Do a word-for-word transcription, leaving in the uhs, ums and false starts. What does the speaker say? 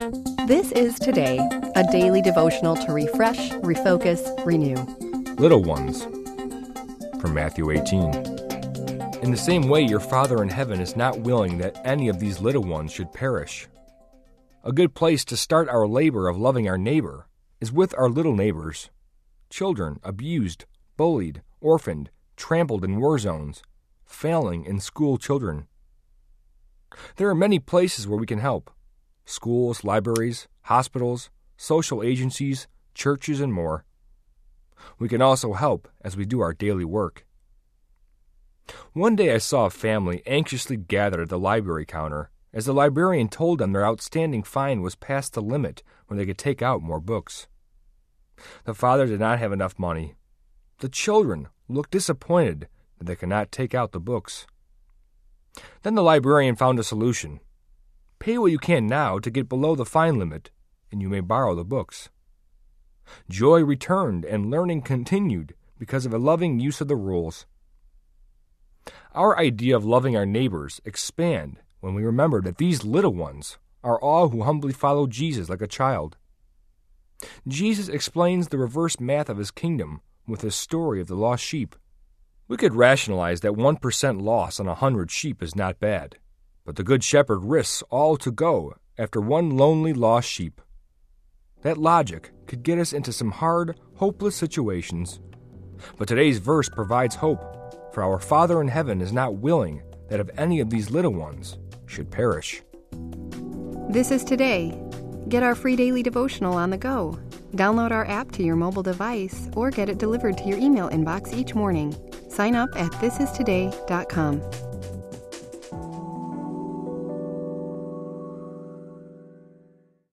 This is Today, a daily devotional to refresh, refocus, renew. Little ones, from Matthew eighteen. In the same way, your Father in heaven is not willing that any of these little ones should perish. A good place to start our labor of loving our neighbor is with our little neighbors, children abused, bullied, orphaned, trampled in war zones, failing in school children. There are many places where we can help: schools, libraries, hospitals, social agencies, churches, and more. We can also help as we do our daily work. One day I saw a family anxiously gathered at the library counter as the librarian told them their outstanding fine was past the limit when they could take out more books. The father did not have enough money. The children looked disappointed that they could not take out the books. Then the librarian found a solution. Pay what you can now to get below the fine limit, and you may borrow the books. Joy returned and learning continued because of a loving use of the rules. Our idea of loving our neighbors expand when we remember that these little ones are all who humbly follow Jesus like a child. Jesus explains the reverse math of his kingdom with his story of the lost sheep. We could rationalize that one percent loss on a hundred sheep is not bad, but the Good Shepherd risks all to go after one lonely lost sheep. That logic could get us into some hard, hopeless situations. But today's verse provides hope, for our Father in heaven is not willing that of any of these little ones should perish. This is Today. Get our free daily devotional on the go. Download our app to your mobile device or get it delivered to your email inbox each morning. Sign up at this is today dot com.